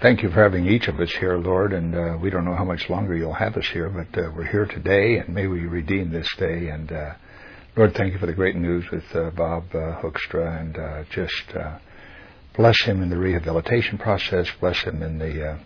Thank you for having each of us here, Lord, and we don't know how much longer you'll have us here, but we're here today, and may we redeem this day. And Lord, thank you for the great news with Bob Hoekstra, and just bless him in the rehabilitation process, bless him in the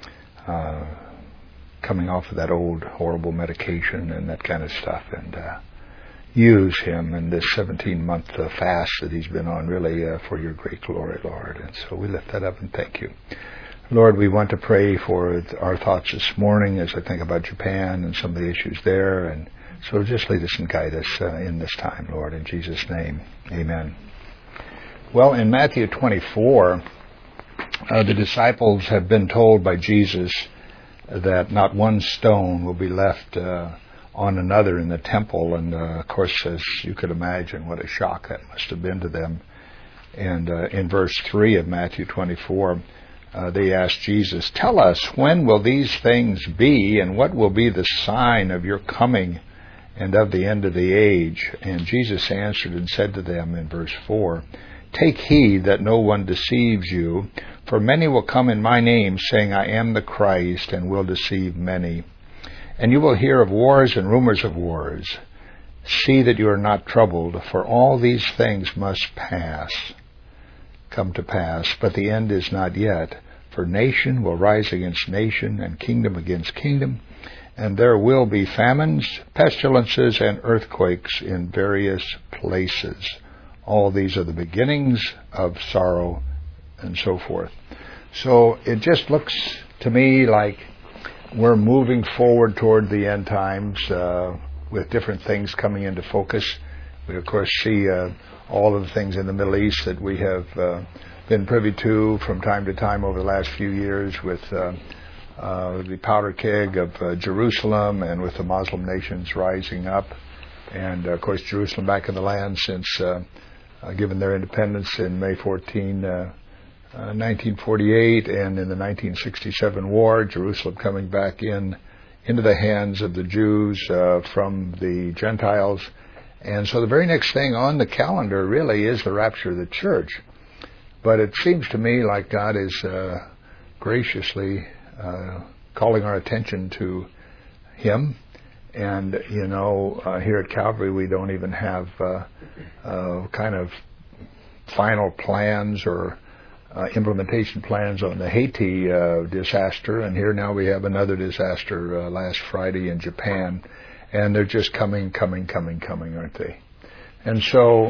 coming off of that old horrible medication and that kind of stuff, and use him in this 17-month fast that he's been on, really for your great glory, Lord. And so we lift that up and thank you. Lord, we want to pray for our thoughts this morning as I think about Japan and some of the issues there. And so just lead us and guide us in this time, Lord, in Jesus' name. Amen. Well, in Matthew 24, the disciples have been told by Jesus that not one stone will be left on another in the temple. And, of course, as you could imagine, what a shock that must have been to them. And in verse 3 of Matthew 24, they asked Jesus, "Tell us, when will these things be, and what will be the sign of your coming and of the end of the age?" And Jesus answered and said to them in verse 4, "Take heed that no one deceives you, for many will come in my name, saying, 'I am the Christ,' and will deceive many. And you will hear of wars and rumors of wars. See that you are not troubled, for all these things must come to pass, but the end is not yet. For nation will rise against nation, and kingdom against kingdom, and there will be famines, pestilences, and earthquakes in various places. All these are the beginnings of sorrow," and so forth. So it just looks to me like we're moving forward toward the end times with different things coming into focus. We, of course, see all of the things in the Middle East that we have been privy to from time to time over the last few years with the powder keg of Jerusalem and with the Muslim nations rising up. And, of course, Jerusalem back in the land since given their independence in May 14, 1948, and in the 1967 war, Jerusalem coming back into the hands of the Jews from the Gentiles. And so the very next thing on the calendar really is the rapture of the church. But it seems to me like God is graciously calling our attention to Him. And, here at Calvary we don't even have kind of final plans or implementation plans on the Haiti disaster. And here now we have another disaster last Friday in Japan. And they're just coming, aren't they? And so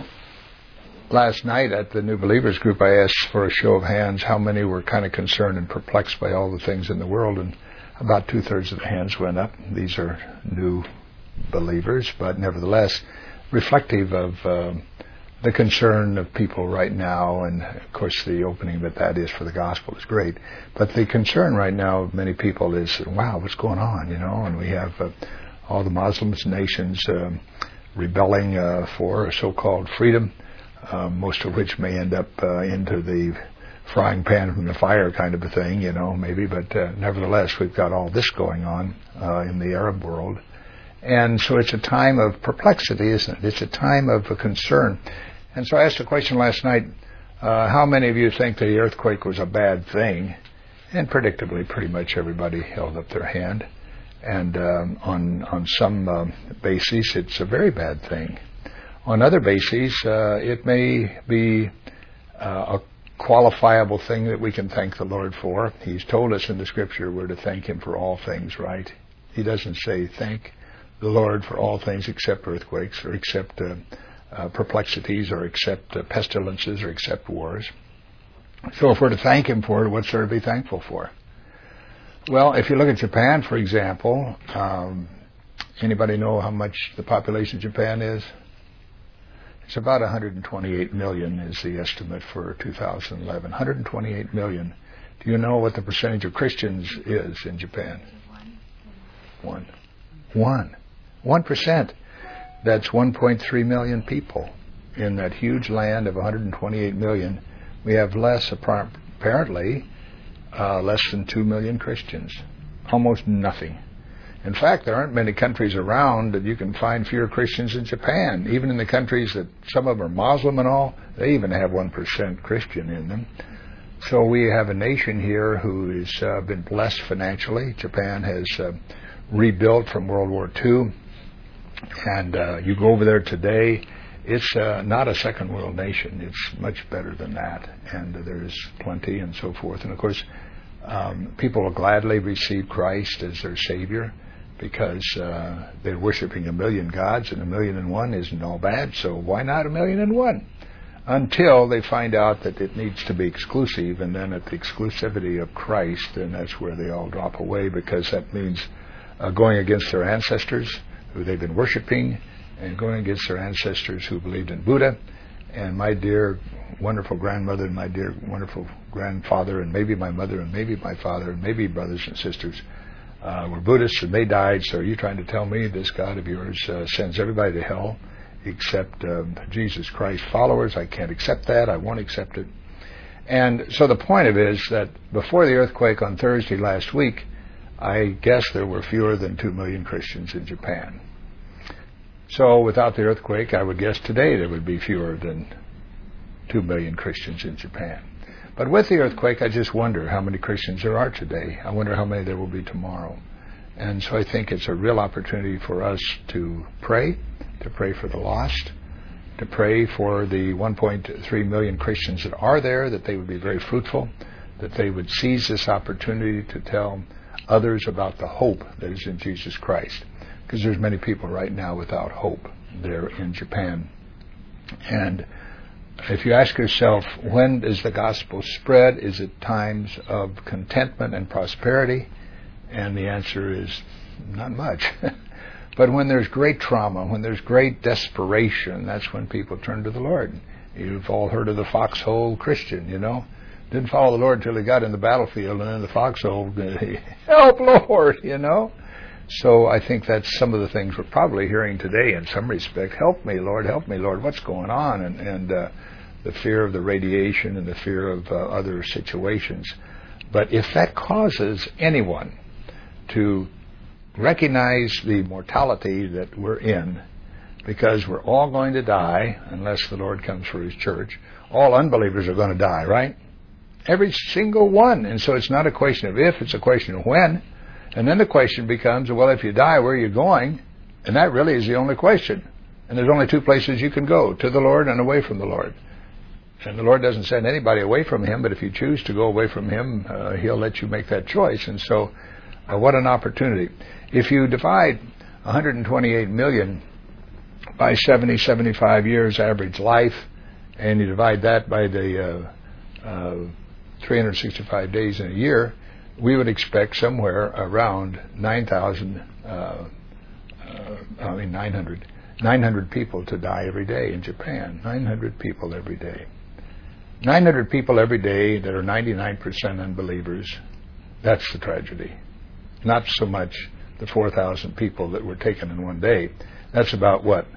last night at the New Believers group, I asked for a show of hands how many were kind of concerned and perplexed by all the things in the world, and about 2/3 of the hands went up. These are new believers, but nevertheless reflective of the concern of people right now. And, of course, the opening that is for the gospel is great. But the concern right now of many people is, wow, what's going on, And we have all the Muslim nations rebelling for so-called freedom, most of which may end up into the frying pan from the fire kind of a thing, maybe. But nevertheless, we've got all this going on in the Arab world. And so it's a time of perplexity, isn't it? It's a time of concern. And so I asked a question last night, how many of you think the earthquake was a bad thing? And predictably, pretty much everybody held up their hand. And on some bases, it's a very bad thing. On other bases, it may be a qualifiable thing that we can thank the Lord for. He's told us in the Scripture we're to thank Him for all things, right? He doesn't say thank the Lord for all things except earthquakes or except perplexities or except pestilences or except wars. So if we're to thank Him for it, what's there to be thankful for? Well, if you look at Japan, for example, anybody know how much the population of Japan is? It's about 128 million is the estimate for 2011. 128 million. Do you know what the percentage of Christians is in Japan? 1%. That's 1.3 million people. In that huge land of 128 million, we have apparently less than 2 million Christians. Almost nothing. In fact, there aren't many countries around that you can find fewer Christians in Japan. Even in the countries that some of them are Muslim and all, they even have 1% Christian in them. So we have a nation here who has been blessed financially. Japan has rebuilt from World War II. And you go over there today, it's not a second world nation. It's much better than that. And there's plenty and so forth. And of course, people will gladly receive Christ as their Savior because they're worshiping a million gods, and 1,000,001 isn't all bad. So why not 1,000,001? Until they find out that it needs to be exclusive, and then at the exclusivity of Christ, then that's where they all drop away, because that means going against their ancestors who they've been worshiping, and going against their ancestors who believed in Buddha. And my dear wonderful grandmother and my dear wonderful grandfather, and maybe my mother and maybe my father and maybe brothers and sisters were Buddhists, and they died. So are you trying to tell me this God of yours sends everybody to hell except Jesus Christ followers? I can't accept that. I won't accept it. And so the point of it is that before the earthquake on Thursday last week, I guess there were fewer than 2 million Christians in Japan. So without the earthquake, I would guess today there would be fewer than 2 million Christians in Japan. But with the earthquake, I just wonder how many Christians there are today. I wonder how many there will be tomorrow. And so I think it's a real opportunity for us to pray for the lost, to pray for the 1.3 million Christians that are there, that they would be very fruitful, that they would seize this opportunity to tell others about the hope that is in Jesus Christ. Because there's many people right now without hope there in Japan. And if you ask yourself, when does the gospel spread? Is it times of contentment and prosperity? And the answer is not much. But when there's great trauma, when there's great desperation, that's when people turn to the Lord. You've all heard of the foxhole Christian, you know. Didn't follow the Lord till he got in the battlefield, and then the foxhole, help, Lord, you know. So I think that's some of the things we're probably hearing today in some respect. Help me, Lord, what's going on? And the fear of the radiation and the fear of other situations. But if that causes anyone to recognize the mortality that we're in, because we're all going to die unless the Lord comes for his church. All unbelievers are going to die, right? Every single one. And so it's not a question of if, it's a question of when. And then the question becomes, well, if you die, where are you going? And that really is the only question. And there's only two places you can go, to the Lord and away from the Lord. And the Lord doesn't send anybody away from him, but if you choose to go away from him, he'll let you make that choice. And so what an opportunity. If you divide 128 million by 70, 75 years average life, and you divide that by the 365 days in a year, we would expect somewhere around 900 people to die every day in Japan. 900 people every day. 900 people every day that are 99% unbelievers. That's the tragedy. Not so much the 4,000 people that were taken in one day. That's about what?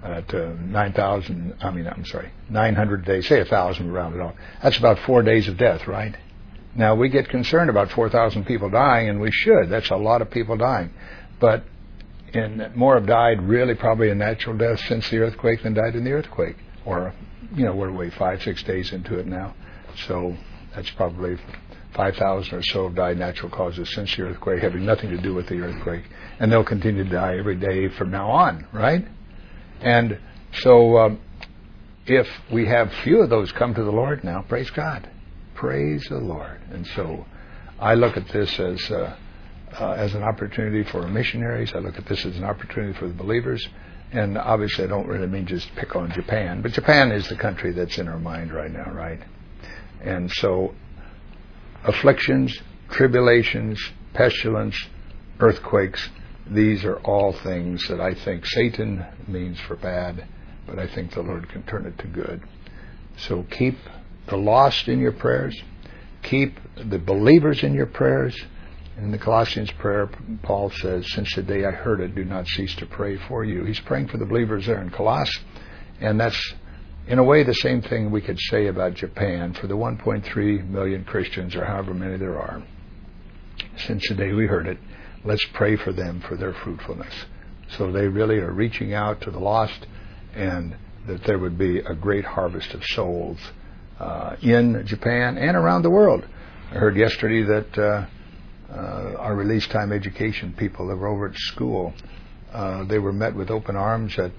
900 days. Say 1,000, round it off. That's about 4 days of death, right? Now, we get concerned about 4,000 people dying, and we should. That's a lot of people dying. But more have died really probably a natural death since the earthquake than died in the earthquake. Or, we're 5-6 days into it now. So that's probably 5,000 or so have died natural causes since the earthquake, having nothing to do with the earthquake. And they'll continue to die every day from now on, right? And so if we have few of those come to the Lord now, praise God. Praise the Lord. And so I look at this as an opportunity for missionaries. I look at this as an opportunity for the believers. And obviously I don't really mean just pick on Japan. But Japan is the country that's in our mind right now, right? And so afflictions, tribulations, pestilence, earthquakes, these are all things that I think Satan means for bad, but I think the Lord can turn it to good. So keep the lost in your prayers. Keep the believers in your prayers. In the Colossians prayer, Paul says, since the day I heard it, do not cease to pray for you. He's praying for the believers there in Colossae, and that's in a way the same thing we could say about Japan for the 1.3 million Christians, or however many there are. Since the day we heard it, let's pray for them for their fruitfulness. So they really are reaching out to the lost, and that there would be a great harvest of souls in Japan and around the world. I heard yesterday that our release time education people that were over at school, they were met with open arms at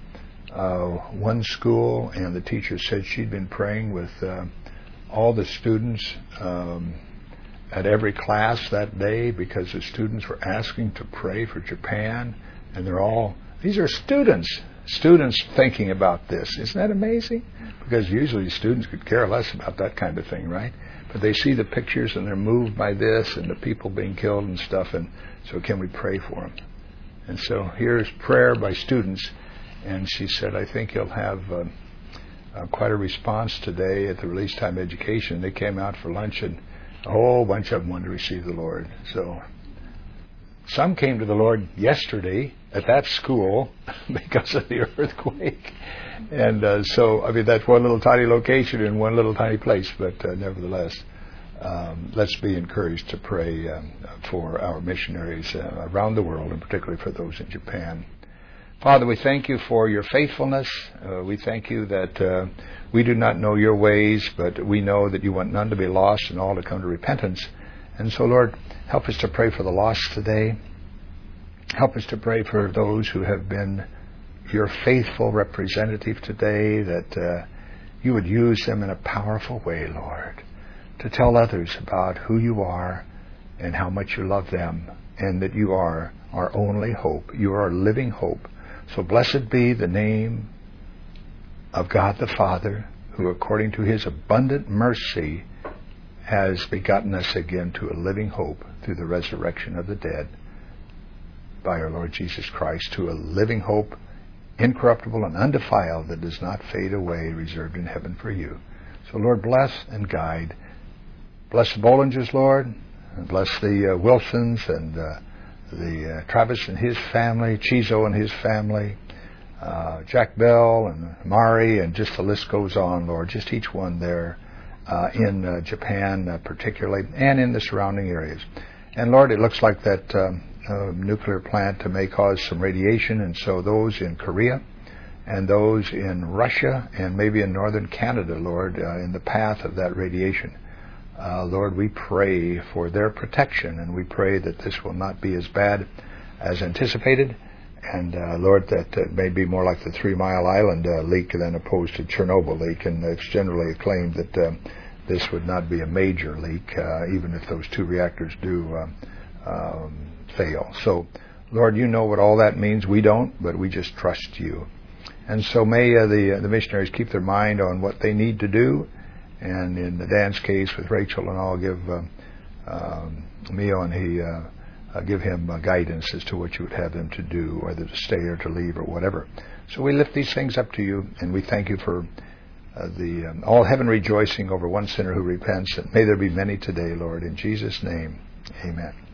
one school, and the teacher said she'd been praying with all the students at every class that day because the students were asking to pray for Japan, and these are students thinking about this. Isn't that amazing? Because usually students could care less about that kind of thing, right? But they see the pictures and they're moved by this and the people being killed and stuff, and so can we pray for them? And so here's prayer by students, and she said, I think you'll have quite a response today at the release time education. They came out for lunch, and a whole bunch of them wanted to receive the Lord. So some came to the Lord yesterday at that school because of the earthquake. And so, I mean, that's one little tiny location in one little tiny place, but nevertheless, let's be encouraged to pray for our missionaries around the world, and particularly for those in Japan. Father, we thank you for your faithfulness. We thank you that we do not know your ways, but we know that you want none to be lost and all to come to repentance. And so, Lord, help us to pray for the lost today. Help us to pray for those who have been your faithful representative today, that you would use them in a powerful way, Lord, to tell others about who you are and how much you love them, and that you are our only hope. You are our living hope. So blessed be the name of God the Father, who according to his abundant mercy has begotten us again to a living hope through the resurrection of the dead by our Lord Jesus Christ, to a living hope, incorruptible and undefiled, that does not fade away, reserved in heaven for you. So, Lord, bless and guide. Bless the Bollingers, Lord, and bless the Wilsons and the Travis and his family, Chizo and his family, Jack Bell and Mari, and just the list goes on, Lord. Just each one there in Japan particularly, and in the surrounding areas. And Lord, it looks like that nuclear plant may cause some radiation, and so those in Korea and those in Russia and maybe in northern Canada, Lord, in the path of that radiation, Lord, we pray for their protection, and we pray that this will not be as bad as anticipated, and Lord, that it may be more like the 3 Mile Island leak than opposed to Chernobyl leak, and it's generally claimed that this would not be a major leak, even if those 2 reactors do fail. So, Lord, you know what all that means. We don't, but we just trust you. And so may the missionaries keep their mind on what they need to do. And in Dan's case with Rachel and all, give Mio and give him guidance as to what you would have them to do, whether to stay or to leave or whatever. So we lift these things up to you, and we thank you for all heaven rejoicing over one sinner who repents. And may there be many today, Lord. In Jesus' name, amen.